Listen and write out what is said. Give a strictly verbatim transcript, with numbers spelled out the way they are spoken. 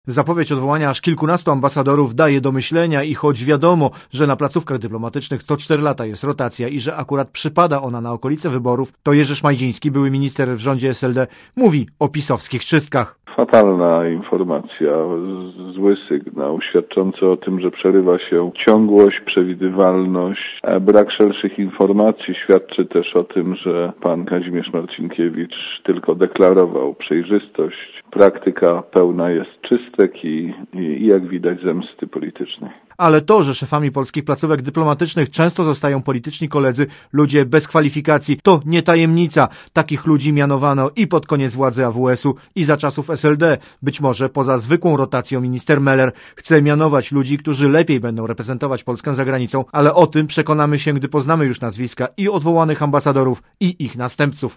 Zapowiedź odwołania aż kilkunastu ambasadorów daje do myślenia i choć wiadomo, że na placówkach dyplomatycznych co cztery lata jest rotacja i że akurat przypada ona na okolice wyborów, to Jerzy Szmajdziński, były minister w rządzie S L D, mówi o pisowskich czystkach. Fatalna informacja, zły sygnał, świadczący o tym, że przerywa się ciągłość, przewidywalność. Brak szerszych informacji świadczy też o tym, że pan Kazimierz Marcinkiewicz tylko deklarował przejrzystość. Praktyka pełna jest czystek i, i jak widać zemsty politycznej. Ale to, że szefami polskich placówek dyplomatycznych często zostają polityczni koledzy, ludzie bez kwalifikacji, to nie tajemnica. Takich ludzi mianowano i pod koniec władzy A W S-u i za czasów S L D. Być może poza zwykłą rotacją minister Meller chce mianować ludzi, którzy lepiej będą reprezentować Polskę za granicą, ale o tym przekonamy się, gdy poznamy już nazwiska i odwołanych ambasadorów, i ich następców.